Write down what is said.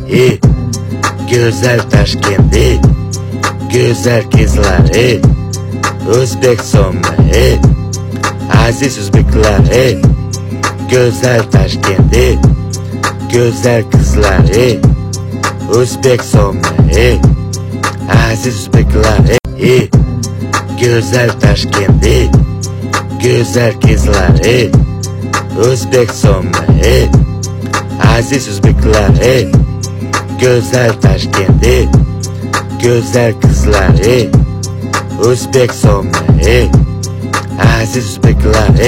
Güzel Taşkent, güzel kızlar, O'zbekiston, aziz o'zbeklar, güzel Taşkent, güzel kızlar, O'zbekiston, aziz o'zbeklar, güzel Taşkent, güzel kızlar, O'zbekiston, aziz o'zbeklar, güzel Taşkent, güzel kızlar, O'zbekiston, aziz o'zbeklar.